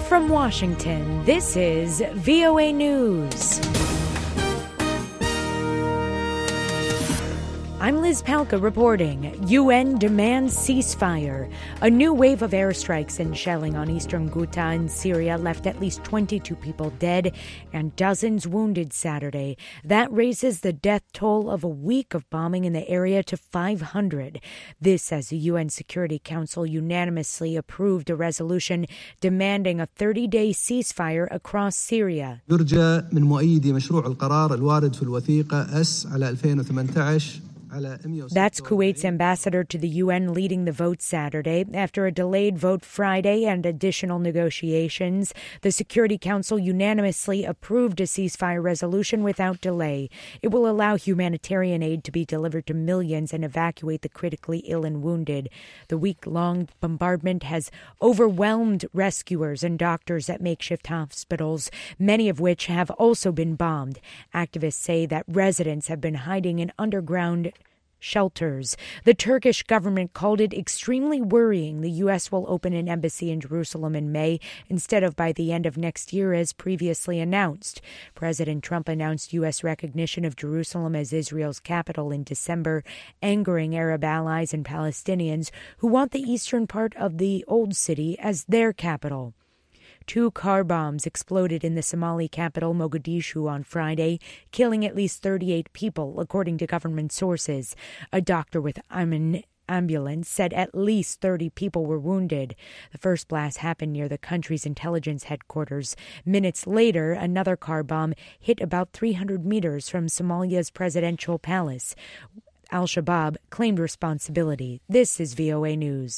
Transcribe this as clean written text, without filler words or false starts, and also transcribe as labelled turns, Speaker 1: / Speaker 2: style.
Speaker 1: from Washington, this is VOA News. I'm Liz Palka reporting. UN demands ceasefire. A new wave of airstrikes and shelling on eastern Ghouta in Syria left at least 22 people dead and dozens wounded Saturday. That raises the death toll of a week of bombing in the area to 500. This as the UN Security Council unanimously approved a resolution demanding a 30-day ceasefire across Syria.
Speaker 2: يرجى من مؤيدي مشروع القرار الوارد في الوثيقة S على 2018.
Speaker 1: That's Kuwait's ambassador to the UN leading the vote Saturday. After a delayed vote Friday and additional negotiations, the Security Council unanimously approved a ceasefire resolution without delay. It will allow humanitarian aid to be delivered to millions and evacuate the critically ill and wounded. The week-long bombardment has overwhelmed rescuers and doctors at makeshift hospitals, many of which have also been bombed. Activists say that residents have been hiding in underground shelters. The Turkish government called it extremely worrying the U.S. will open an embassy in Jerusalem in May instead of by the end of next year as previously announced. President Trump announced U.S. recognition of Jerusalem as Israel's capital in December, angering Arab allies and Palestinians who want the eastern part of the old city as their capital. 2 car bombs exploded in the Somali capital, Mogadishu, on Friday, killing at least 38 people, according to government sources. A doctor with an ambulance said at least 30 people were wounded. The first blast happened near the country's intelligence headquarters. Minutes later, another car bomb hit about 300 meters from Somalia's presidential palace. Al-Shabaab claimed responsibility. This is VOA News.